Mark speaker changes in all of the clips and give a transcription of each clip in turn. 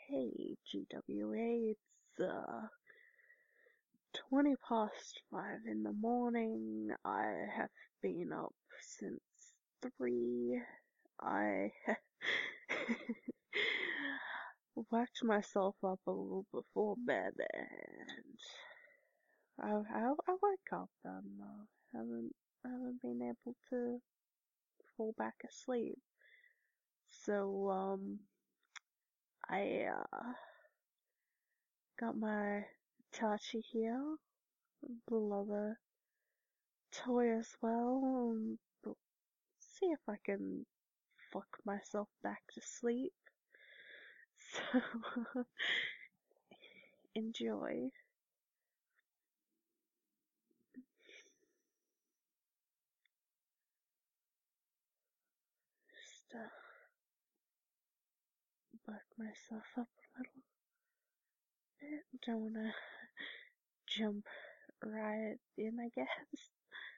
Speaker 1: Hey, GWA, it's 20 past 5 in the morning. I have been up since 3. I worked myself up a little before bed and I woke up and haven't been able to fall back asleep. So, I got my Tachi here, the other toy as well, and see if I can fuck myself back to sleep. So, enjoy. Just work myself up a little bit. Don't wanna jump right in, I guess.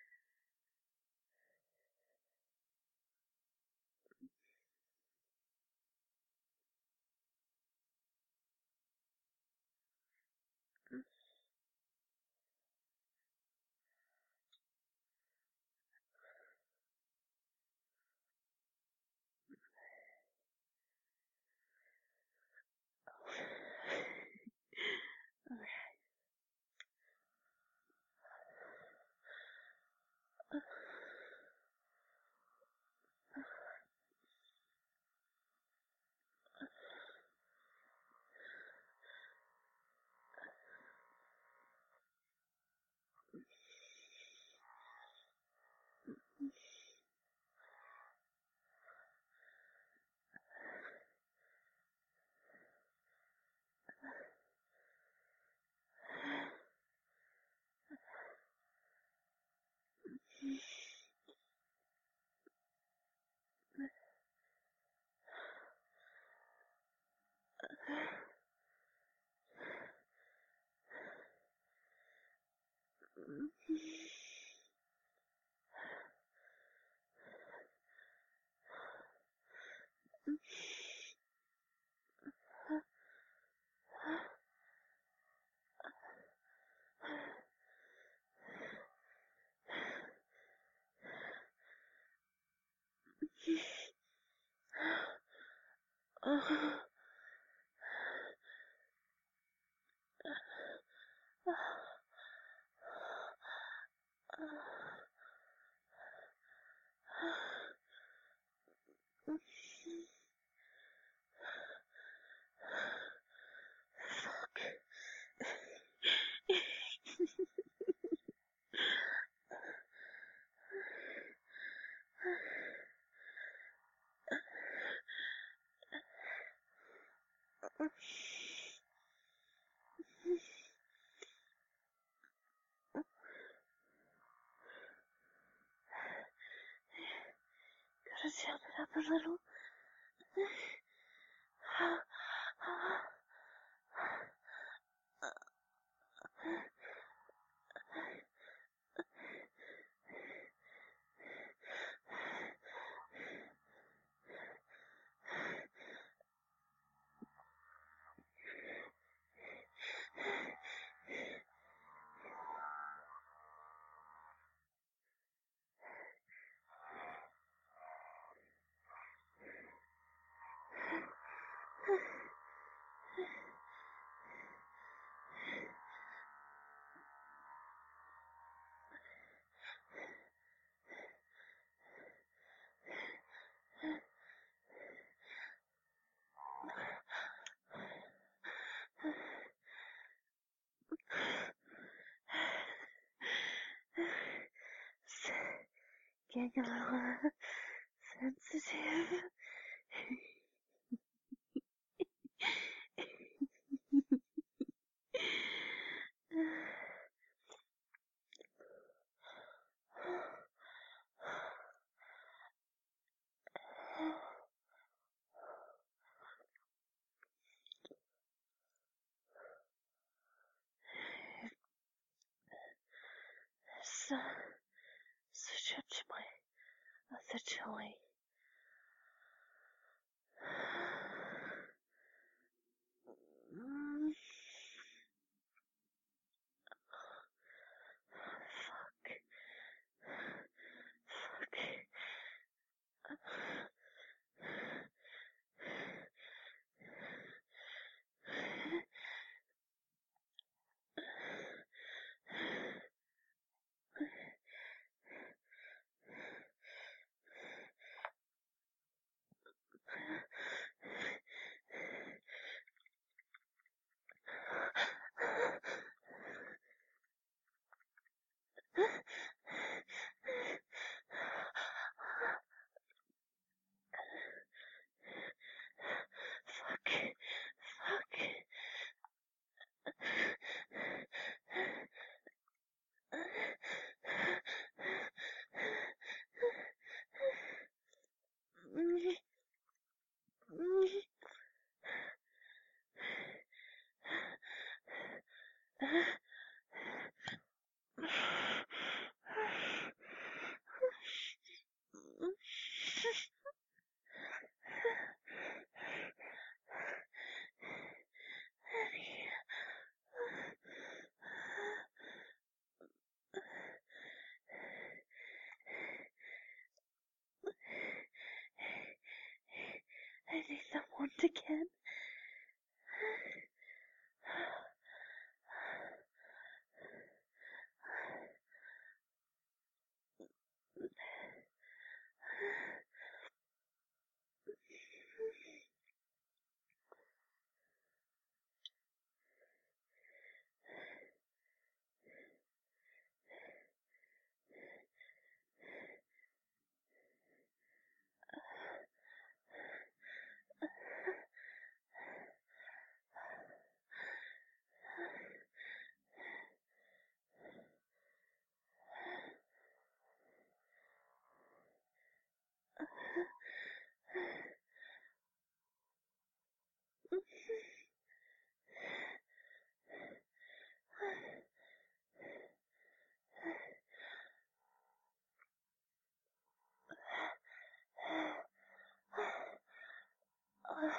Speaker 1: Gotta tilt it up a little. Getting a little sensitive. So, switch up to my other toy.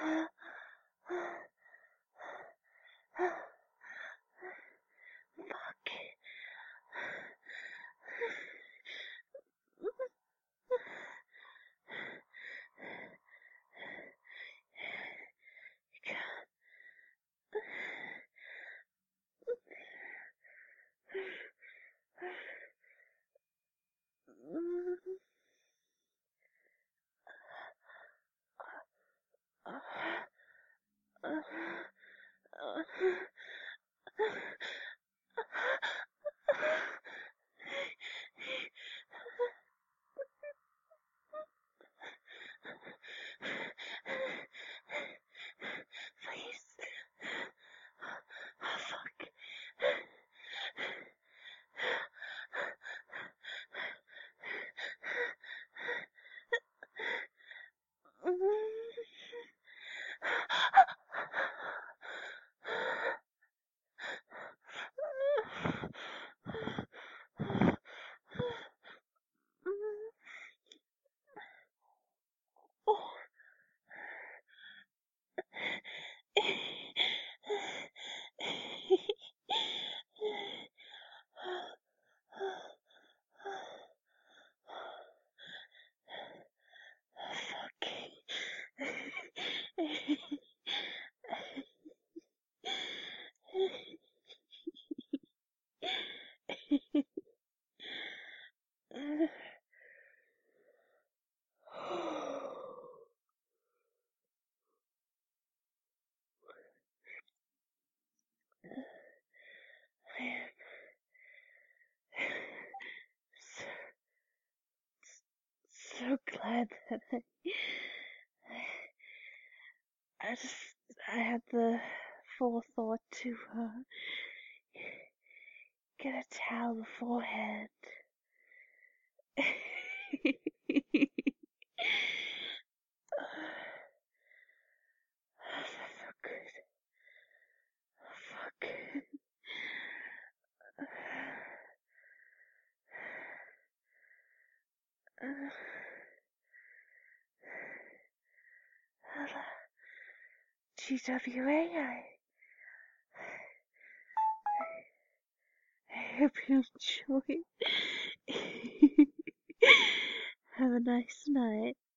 Speaker 1: Fuck. Please. Oh, fuck. So glad that I had the forethought to get a towel beforehand. That felt good. Fuck. GWA, I hope you enjoy. Have a nice night.